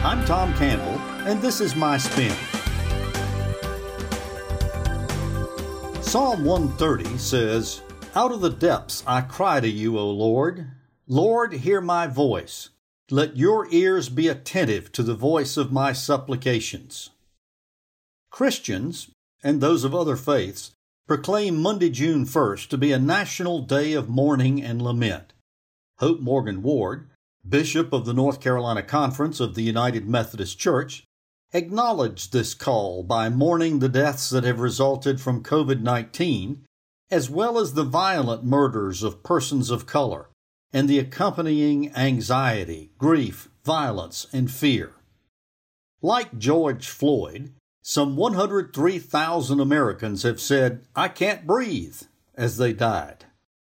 I'm Tom Campbell, and this is My Spin. Psalm 130 says, "Out of the depths I cry to you, O Lord. Lord, hear my voice. Let your ears be attentive to the voice of my supplications." Christians, and those of other faiths, proclaim Monday, June 1st to be a national day of mourning and lament. Hope Morgan Ward, Bishop of the North Carolina Conference of the United Methodist Church, acknowledged this call by mourning the deaths that have resulted from COVID-19, as well as the violent murders of persons of color and the accompanying anxiety, grief, violence, and fear. Like George Floyd, some 103,000 Americans have said, "I can't breathe," as they died.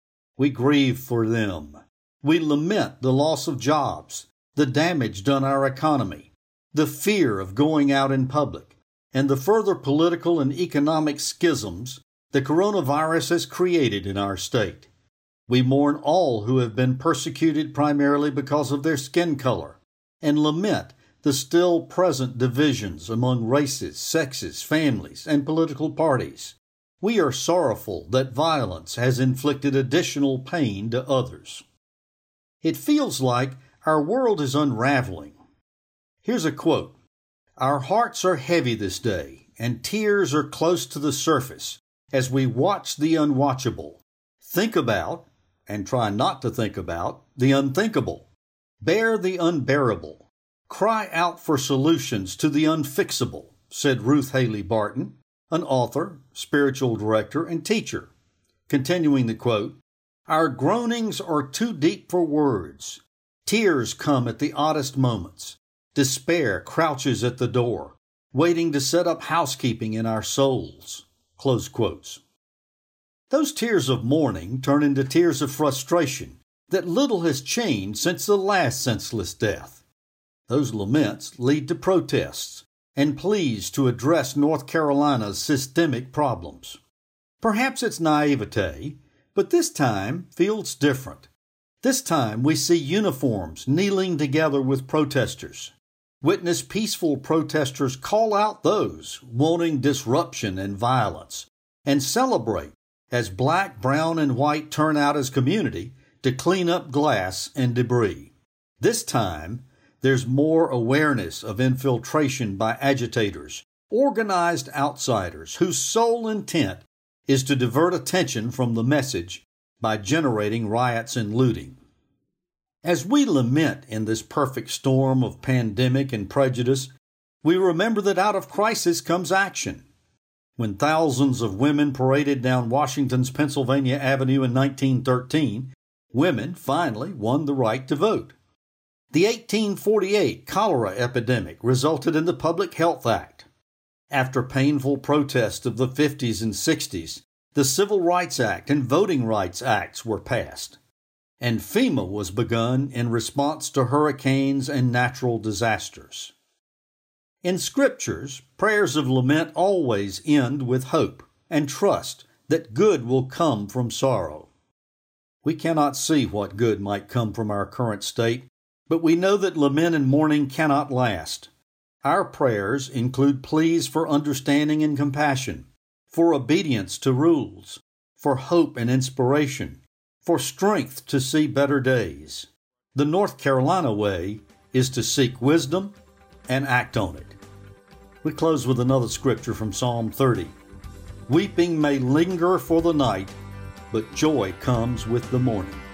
We grieve for them. We lament the loss of jobs, the damage done our economy, the fear of going out in public, and the further political and economic schisms the coronavirus has created in our state. We mourn all who have been persecuted primarily because of their skin color, and lament the still present divisions among races, sexes, families, and political parties. We are sorrowful that violence has inflicted additional pain to others. It feels like our world is unraveling. Here's a quote: "Our hearts are heavy this day, and tears are close to the surface as we watch the unwatchable, think about, and try not to think about, the unthinkable, bear the unbearable, cry out for solutions to the unfixable," said Ruth Haley Barton, an author, spiritual director, and teacher. Continuing the quote, "Our groanings are too deep for words. Tears come at the oddest moments. Despair crouches at the door, waiting to set up housekeeping in our souls." Close quotes. Those tears of mourning turn into tears of frustration that little has changed since the last senseless death. Those laments lead to protests and pleas to address North Carolina's systemic problems. Perhaps it's naivete, but this time feels different. This time we see uniforms kneeling together with protesters. Witness peaceful protesters call out those wanting disruption and violence, and celebrate as black, brown, and white turn out as community to clean up glass and debris. This time, there's more awareness of infiltration by agitators, organized outsiders whose sole intent is to divert attention from the message by generating riots and looting. As we lament in this perfect storm of pandemic and prejudice, we remember that out of crisis comes action. When thousands of women paraded down Washington's Pennsylvania Avenue in 1913, women finally won the right to vote. The 1848 cholera epidemic resulted in the Public Health Act. After painful protests of the 50s and 60s, the Civil Rights Act and Voting Rights Acts were passed, and FEMA was begun in response to hurricanes and natural disasters. In Scriptures, prayers of lament always end with hope and trust that good will come from sorrow. We cannot see what good might come from our current state, but we know that lament and mourning cannot last. Our prayers include pleas for understanding and compassion, for obedience to rules, for hope and inspiration, for strength to see better days. The North Carolina way is to seek wisdom and act on it. We close with another scripture from Psalm 30. "Weeping may linger for the night, but joy comes with the morning."